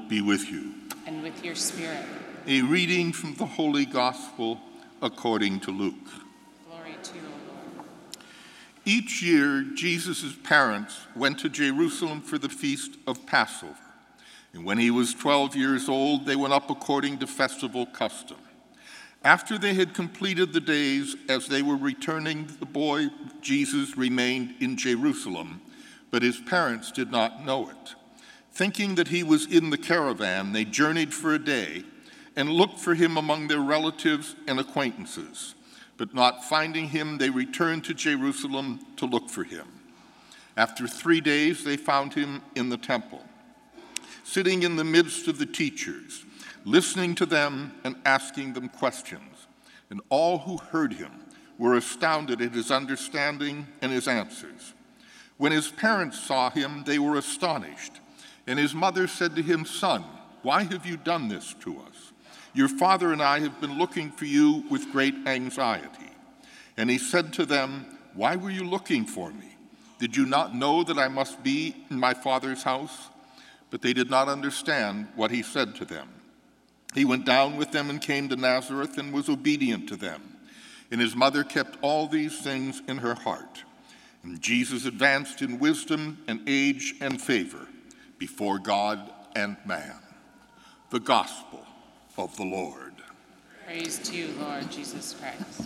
be with you. And with your spirit. A reading from the Holy Gospel according to Luke. Glory to you, Lord. Each year, Jesus' parents went to Jerusalem for the feast of Passover. And when he was 12 years old, they went up according to festival custom. After they had completed the days, as they were returning, the boy Jesus remained in Jerusalem, but his parents did not know it. Thinking that he was in the caravan, they journeyed for a day and looked for him among their relatives and acquaintances. But not finding him, they returned to Jerusalem to look for him. After 3 days, they found him in the temple, sitting in the midst of the teachers, listening to them and asking them questions. And all who heard him were astounded at his understanding and his answers. When his parents saw him, they were astonished. And his mother said to him, "Son, why have you done this to us? Your father and I have been looking for you with great anxiety." And he said to them, "Why were you looking for me? Did you not know that I must be in my father's house?" But they did not understand what he said to them. He went down with them and came to Nazareth and was obedient to them. And his mother kept all these things in her heart. And Jesus advanced in wisdom and age and favor before God and man. The Gospel of the Lord. Praise to you, Lord Jesus Christ.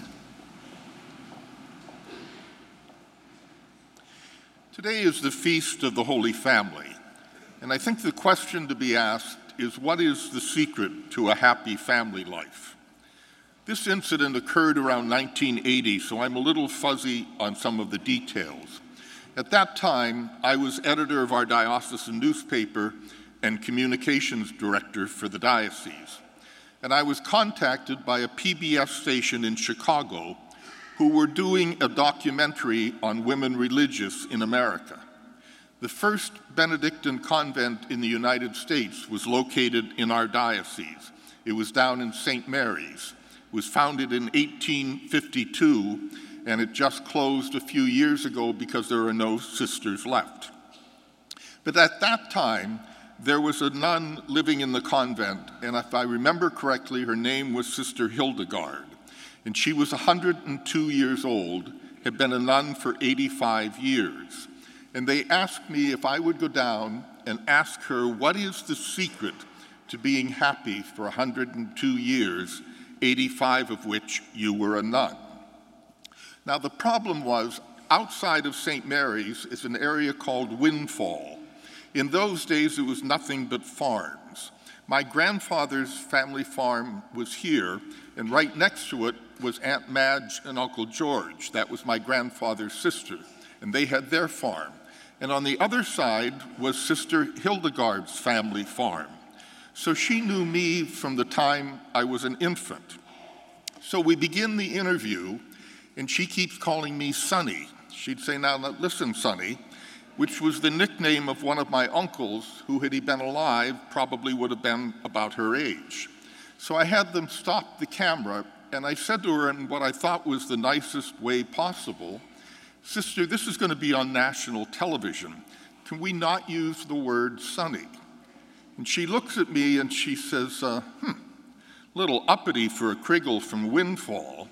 Today is the Feast of the Holy Family, and I think the question to be asked is, what is the secret to a happy family life? This incident occurred around 1980, so I'm a little fuzzy on some of the details. At that time, I was editor of our diocesan newspaper and communications director for the diocese. And I was contacted by a PBS station in Chicago who were doing a documentary on women religious in America. The first Benedictine convent in the United States was located in our diocese. It was down in St. Mary's. It was founded in 1852, and it just closed a few years ago because there are no sisters left. But at that time, there was a nun living in the convent, and if I remember correctly, her name was Sister Hildegard. And she was 102 years old, had been a nun for 85 years. And they asked me if I would go down and ask her, what is the secret to being happy for 102 years, 85 of which you were a nun? Now, the problem was, outside of St. Mary's is an area called Windfall. In those days, it was nothing but farms. My grandfather's family farm was here, and right next to it was Aunt Madge and Uncle George. That was my grandfather's sister, and they had their farm. And on the other side was Sister Hildegard's family farm. So she knew me from the time I was an infant. So we begin the interview, and she keeps calling me Sonny. She'd say, now listen, Sonny, which was the nickname of one of my uncles who, had he been alive, probably would have been about her age. So I had them stop the camera, and I said to her in what I thought was the nicest way possible, "Sister, this is going to be on national television. Can we not use the word Sonny?" And she looks at me and she says, little uppity for a Kriggle from Windfall.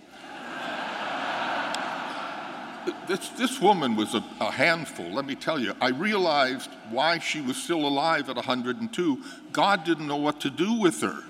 This woman was a handful, let me tell you. I realized why she was still alive at 102. God didn't know what to do with her.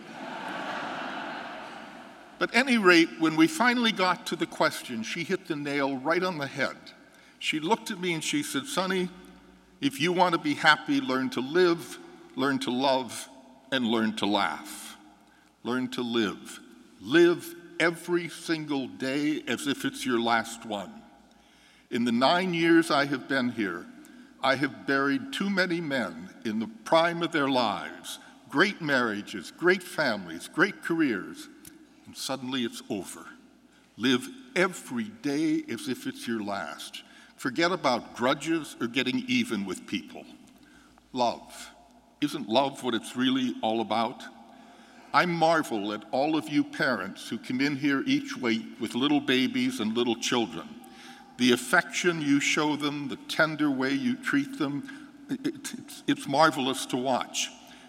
But at any rate, when we finally got to the question, she hit the nail right on the head. She looked at me and she said, "Sonny, if you want to be happy, learn to live, learn to love, and learn to laugh. Learn to live. Live every single day as if it's your last one. In the 9 years I have been here, I have buried too many men in the prime of their lives, great marriages, great families, great careers, and suddenly it's over. Live every day as if it's your last. Forget about grudges or getting even with people. Love. Isn't love what it's really all about? I marvel at all of you parents who come in here each week with little babies and little children. The affection you show them, the tender way you treat them, it's marvelous to watch.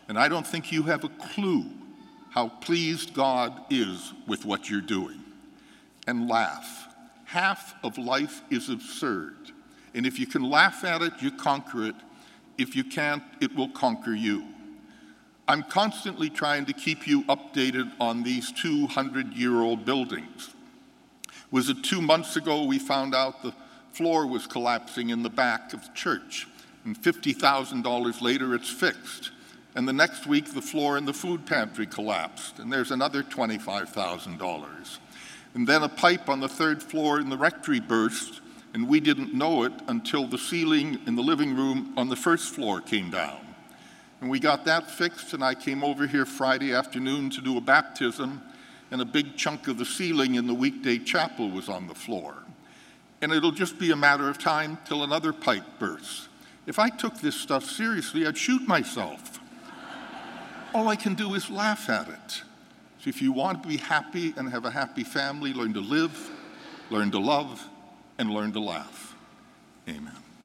And I don't think you have a clue how pleased God is with what you're doing. And laugh. Half of life is absurd. And if you can laugh at it, you conquer it. If you can't, it will conquer you. I'm constantly trying to keep you updated on these 200-year-old buildings. Was it 2 months ago we found out the floor was collapsing in the back of the church, and $50,000 later it's fixed. And the next week the floor in the food pantry collapsed, and there's another $25,000. And then a pipe on the 3rd floor in the rectory burst, and we didn't know it until the ceiling in the living room on the 1st floor came down. And we got that fixed, and I came over here Friday afternoon to do a baptism, and a big chunk of the ceiling in the weekday chapel was on the floor. And it'll just be a matter of time till another pipe bursts. If I took this stuff seriously, I'd shoot myself. All I can do is laugh at it. So if you want to be happy and have a happy family, learn to live, learn to love, and learn to laugh. Amen.